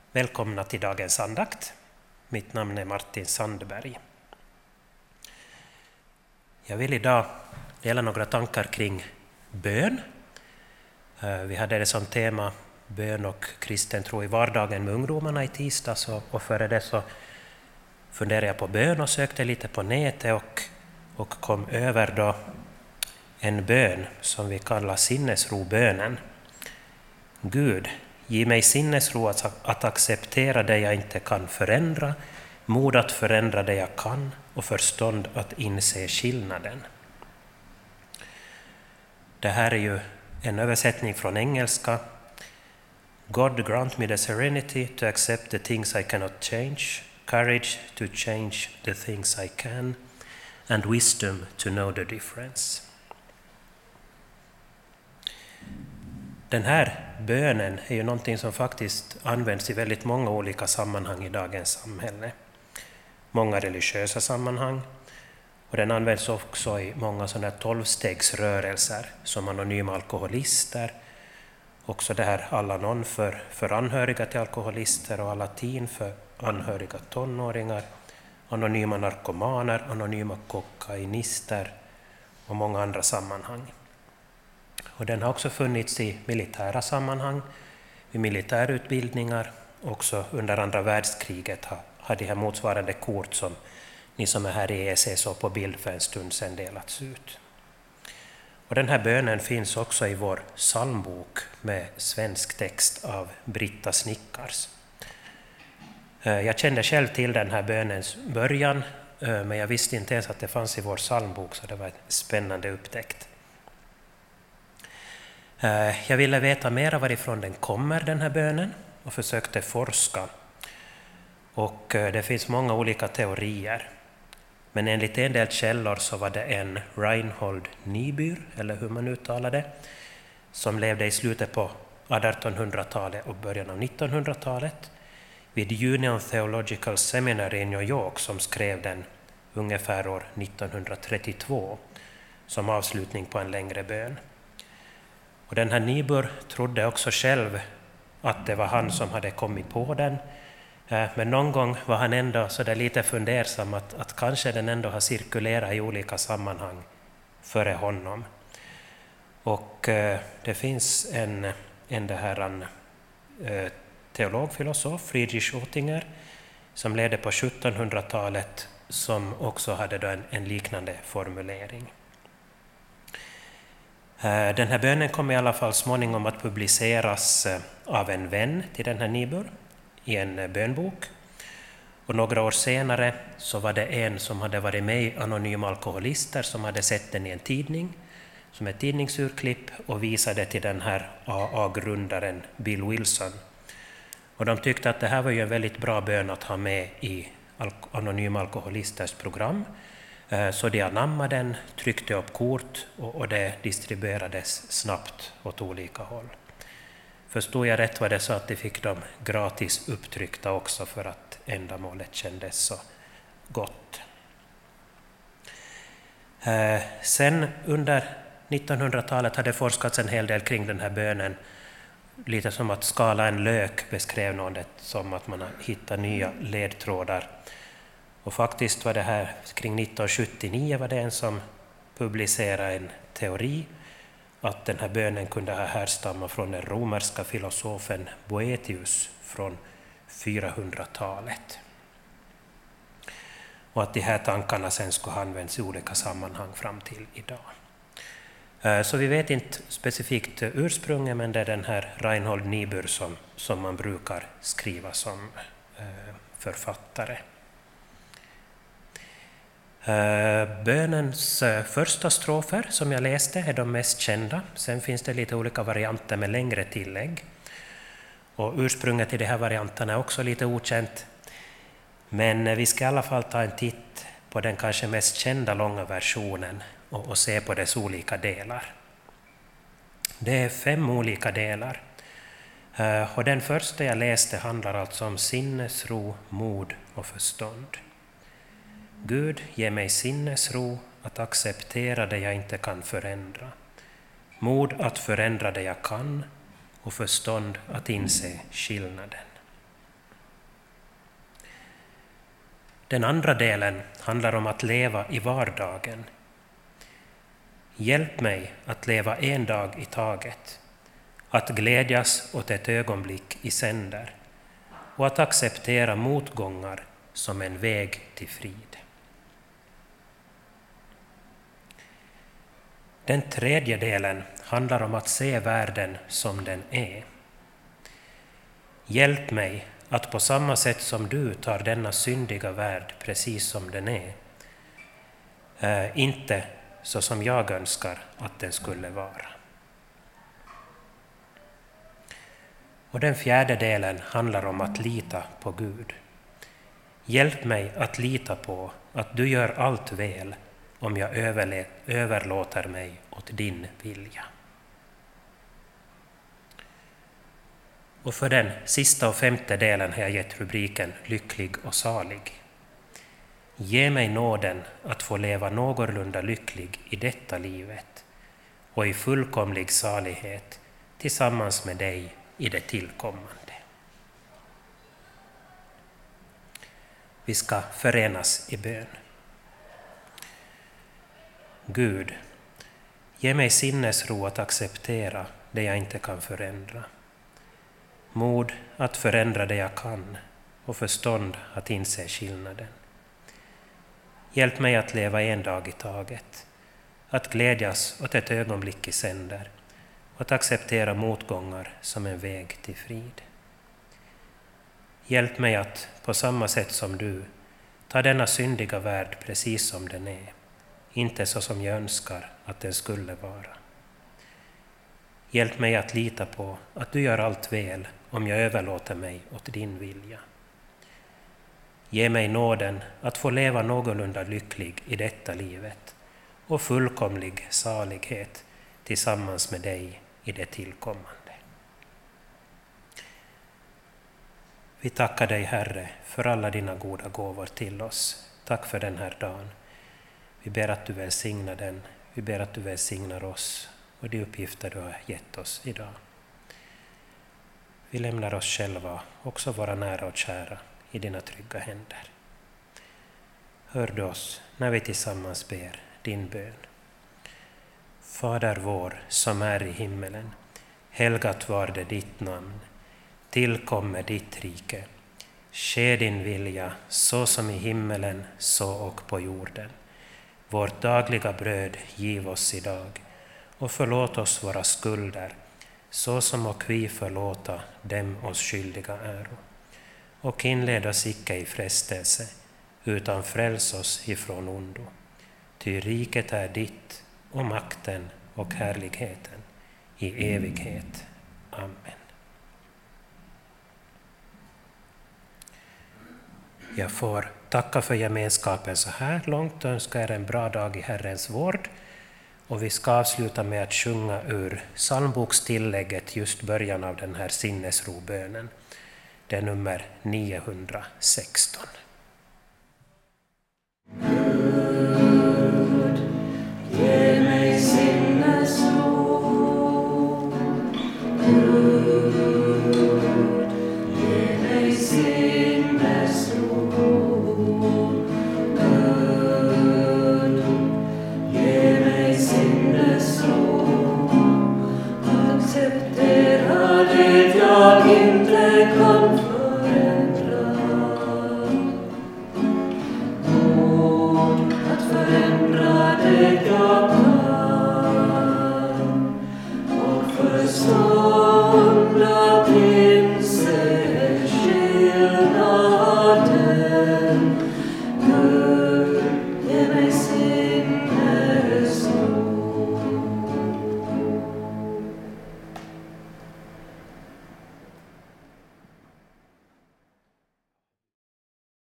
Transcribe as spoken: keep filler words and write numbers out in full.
Välkomna till dagens andakt. Mitt namn är Martin Sandberg. Jag vill idag dela några tankar kring bön. Vi hade det som tema bön och kristen tro i vardagen med ungdomarna i tisdags, och före det så funderade jag på bön och sökte lite på nätet och, och kom över då en bön som vi kallar sinnesrobönen. Gud, ge mig sinnesro att, att acceptera det jag inte kan förändra, mod att förändra det jag kan och förstånd att inse skillnaden. Det här är ju en översättning från engelska. God grant me the serenity to accept the things I cannot change, courage to change the things I can, and wisdom to know the difference. Den här bönen är ju någonting som faktiskt används i väldigt många olika sammanhang i dagens samhälle. Många religiösa sammanhang, och den används också i många sådana tolvstegsrörelser som anonyma alkoholister. Också det här Al-Anon för, för anhöriga till alkoholister och Alatin för anhöriga tonåringar, anonyma narkomaner, anonyma kokainister och många andra sammanhang. Och den har också funnits i militära sammanhang, i militärutbildningar. Också under andra världskriget har, har de här motsvarande kort som ni som är här i E S E såg på bild för en stund sedan delats ut. Och den här bönen finns också i vår psalmbok med svensk text av Britta Snickars. Jag kände själv till den här bönens början, men jag visste inte ens att det fanns i vår psalmbok, så det var en spännande upptäckt. Jag ville veta mer varifrån den kommer, den här bönen, och försökte forska. Och det finns många olika teorier. Men enligt en del källor så var det en Reinhold Niebuhr, eller hur man uttalar det, som levde i slutet på artonhundratalet och början av nittonhundratalet vid Union Theological Seminary i New York, som skrev den ungefär år nittonhundratrettiotvå som avslutning på en längre bön. Och den här Niebuhr trodde också själv att det var han som hade kommit på den. Men någon gång var han ändå så där lite fundersam att, att kanske den ändå har cirkulerat i olika sammanhang före honom. Och eh, det finns en, en det här, en, eh, teolog, filosof, Friedrich Oettinger, som ledde på sjuttonhundratalet, som också hade då en, en liknande formulering. Den här bönen kom i alla fall småningom att publiceras av en vän till den här Niebuhr i en bönbok. Och några år senare så var det en som hade varit med i Anonyma alkoholister som hade sett den i en tidning som ett tidningsurklipp och visade till den här A A-grundaren Bill Wilson. Och de tyckte att det här var ju en väldigt bra bön att ha med i Anonyma alkoholisters program. Så de anammade den, tryckte upp kort och det distribuerades snabbt åt olika håll. Förstod jag rätt var det så att de fick dem gratis upptryckta också för att ändamålet kändes så gott. Sen under nittonhundratalet hade forskats en hel del kring den här bönen. Lite som att skala en lök, beskrev någon det som att man har hittat nya ledtrådar. Och faktiskt var det här kring nittonhundrasjuttionio var det en som publicerade en teori att den här bönen kunde ha härstammat från den romerska filosofen Boethius från fyrahundratalet. Och att de här tankarna sen skulle ha använts i olika sammanhang fram till idag. Så vi vet inte specifikt ursprunget, men det är den här Reinhold Niebuhr som, som man brukar skriva som författare. Bönens första strofer som jag läste är de mest kända. Sen finns det lite olika varianter med längre tillägg. Och ursprunget i de här varianterna är också lite okänt. Men vi ska i alla fall ta en titt på den kanske mest kända långa versionen och, och se på dess olika delar. Det är fem olika delar. Och den första jag läste handlar alltså om sinnesro, mod och förstånd. Gud, ge mig sinnesro att acceptera det jag inte kan förändra. Mod att förändra det jag kan och förstånd att inse skillnaden. Den andra delen handlar om att leva i vardagen. Hjälp mig att leva en dag i taget, att glädjas åt ett ögonblick i sänder och att acceptera motgångar som en väg till frid. Den tredje delen handlar om att se världen som den är. Hjälp mig att på samma sätt som du tar denna syndiga värld precis som den är, äh, inte så som jag önskar att den skulle vara. Och den fjärde delen handlar om att lita på Gud. Hjälp mig att lita på att du gör allt väl om jag överlåter mig åt din vilja. Och för den sista och femte delen har jag gett rubriken Lycklig och salig. Ge mig nåden att få leva någorlunda lycklig i detta livet och i fullkomlig salighet tillsammans med dig i det tillkommande. Vi ska förenas i bön. Gud, ge mig sinnesro att acceptera det jag inte kan förändra. Mod att förändra det jag kan och förstånd att inse skillnaden. Hjälp mig att leva en dag i taget, att glädjas åt ett ögonblick i sänder och att acceptera motgångar som en väg till frid. Hjälp mig att på samma sätt som du ta denna syndiga värld precis som den är, inte så som jag önskar att den skulle vara. Hjälp mig att lita på att du gör allt väl om jag överlåter mig åt din vilja. Ge mig nåden att få leva någorlunda lycklig i detta livet och fullkomlig salighet tillsammans med dig i det tillkommande. Vi tackar dig, Herre, för alla dina goda gåvor till oss. Tack för den här dagen. Vi ber att du välsignar den. Vi ber att du välsignar oss och de uppgifter du har gett oss idag. Vi lämnar oss själva, också våra nära och kära, i dina trygga händer. Hör du oss när vi tillsammans ber din bön. Fader vår som är i himmelen, helgat var det ditt namn. Tillkommer ditt rike. Ske din vilja så som i himmelen, så och på jorden. Vårt dagliga bröd giv oss idag och förlåt oss våra skulder, så som och vi förlåta dem oss skyldiga äro. Och inled oss icke i frestelse, utan fräls oss ifrån ondo. Ty riket är ditt och makten och härligheten i evighet. Amen. Jag får tacka för gemenskapen så här långt och önska er en bra dag i Herrens vård. Och vi ska avsluta med att sjunga ur psalmbokstillägget, just början av den här sinnesrobönen. Det är nummer niohundrasexton. Gud, ge mig sinnesro. Gud, ge mig sinnesro. Gud, ge mig sinnesro. Acceptera det jag inte kan förändra. Mod att förändra det jag